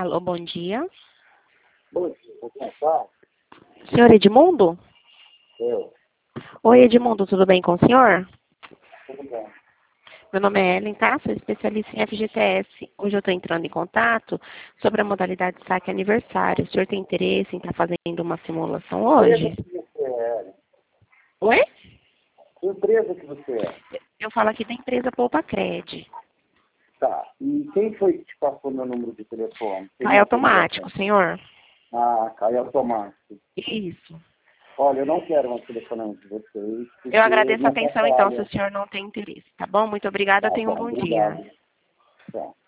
Alô, bom dia. Bom dia, você está? Senhor Edmundo? Eu. Oi, Edmundo, tudo bem com o senhor? Tudo bem. Meu nome é Ellen, tá? Sou especialista em FGTS. Hoje eu estou entrando em contato sobre a modalidade de saque aniversário. O senhor tem interesse em estar fazendo uma simulação hoje? Que você é? Oi? Que empresa que você é? Eu falo aqui da empresa Poupa Cred. Tá. E quem foi que te passou meu número de telefone? É automático, senhor? Ah, cai automático. Isso. Olha, eu não quero mais telefonema de vocês. Eu agradeço a Não atenção, então, se trabalha. o senhor não tem interesse, tá bom? Muito obrigada, Tá tenha um bom, bom dia. obrigado. Tá.